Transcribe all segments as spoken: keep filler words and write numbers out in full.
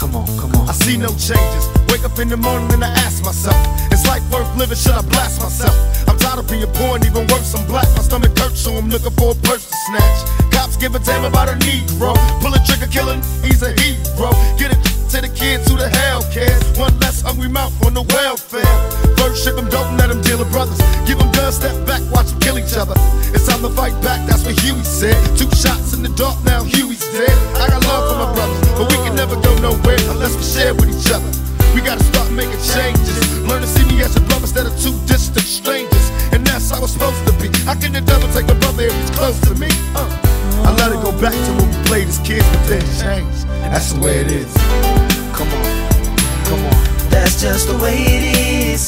Come on, come on. I see no changes. Wake up in the morning and I ask myself, is life worth living? Should I blast myself? I'm tired of being poor and even worse, I'm black. My stomach hurts, so I'm looking for a purse to snatch. Cops give a damn about a Negro. Pull a trigger, killing, he's a hero. Get it to the kids who the hell cares. One less hungry mouth on the welfare. First ship them, don't let them deal with brothers. Give them guns, step back, watch them kill each other. It's time to fight back, that's what Huey said. Two shots in the dark, now Huey's dead. I got love for my brothers, but we can never go nowhere unless we share with each other. We gotta start making changes. Learn to see me as a brother instead of two distant strangers. And that's how it's supposed to be. How can the devil take my brother if he's close to me? Uh, I let it go back to when we played as kids, but then changed. That's the way it is. Come on, come on. That's just the way it is.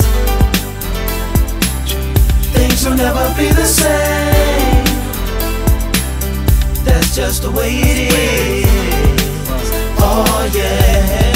Things will never be the same. That's just the way it is. Oh yeah.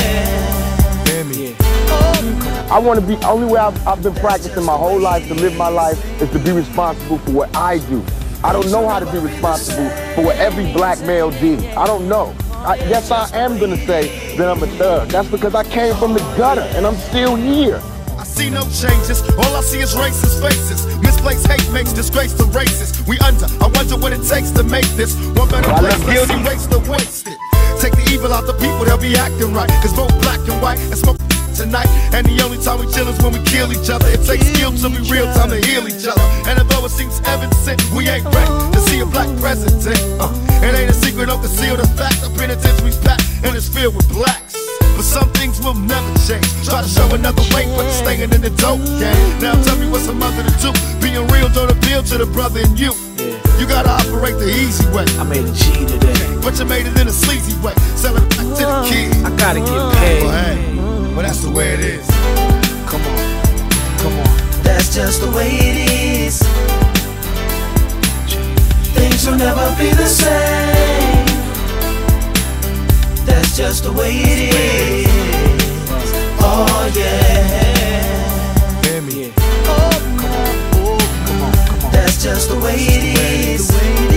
I want to be, only way I've, I've been practicing my whole life to live my life is to be responsible for what I do. I don't know how to be responsible for what every black male did. I don't know. I, yes, I am going to say that I'm a thug. That's because I came from the gutter and I'm still here. I see no changes, all I see is racist faces. Misplaced hate makes disgrace to races. We under, I wonder what it takes to make this one better Well, place. Let's erase the wasted. Take the evil out the people, they'll be acting right. Cause both black and white and smoke tonight. And the only time we chill is when we kill each other. It takes skill to be real time to heal each other. And although it seems evident, we ain't ready to see a black president. Uh, it ain't a secret, don't conceal the fact. The penitentiary's packed and it's filled with blacks. But some things will never change. Try to show another way, but staying in the dope game. Now tell me what's a mother to do. Being real don't appeal to the brother in you. You gotta operate the easy way. I made a G today, but you made it in a sleazy way. Sell it back to the kid. I gotta get paid. Well, hey, well that's the way it is. Come on, come on. That's just the way it is. Things will never be the same. That's just the way it is. Oh yeah. Hear me. Oh, come on. Oh, come on, come on. That's just the way it is.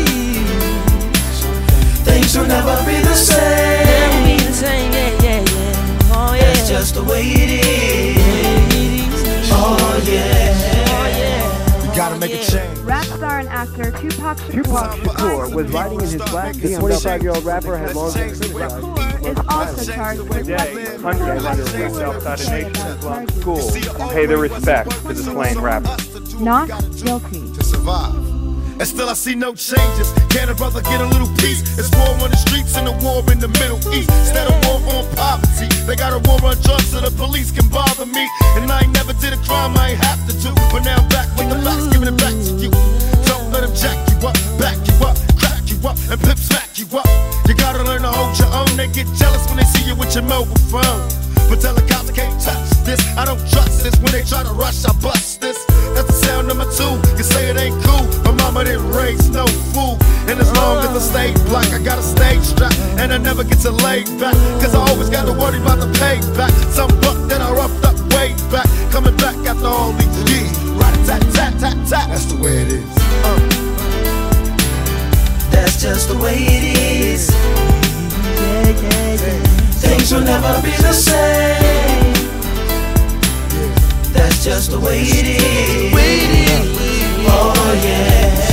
Things will never be the same. Never be the same, yeah, yeah, yeah. Oh yeah. That's just the way it is. Oh yeah. Oh yeah. You gotta make a change. Rap star and actor Tupac Shakur, Tupac Shakur was riding in his black B M W. The twenty-five-year-old rapper had long hair. Shakur is also charged with Today, hundreds of immigrants outside the nation have gone to school and pay their respects to the slain rapper. not guilty. To survive. And still I see no changes. Can a brother get a little peace? It's war on the streets and a war in the Middle East. Instead of war on poverty, they got a war on drugs so the police can bother me. And I ain't never did a crime I ain't have to do. But now I'm back with the facts, giving it back to you. Don't let them jack you up, back you up, crack you up, and pimp smack you up. You gotta learn to hold your own. They get jealous when they see you with your mobile phone. But tell the cops I can't touch this. I don't trust this. When they try to rush, I bust this. That's the sound number two. You say it ain't cool. My mama didn't raise no fool. And as long as I stay black, I got a stage strap. And I never get to lay back. Cause I always gotta worry about the payback. Some buck that I roughed up way back. Coming back after all these years. Rat-a-tat-tat-tat-tat. That's the way it is. Uh. That's just the way it is. Yeah, yeah, yeah. Things will never be the same. That's just the way it is. Oh yeah.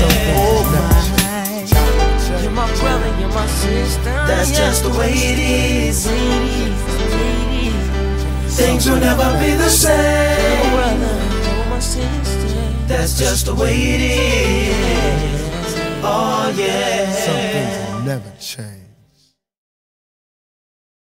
You're my brother, you're my sister. That's just the way it is. Things will never be the same. That's just the way it is. Oh yeah. Some things will never change.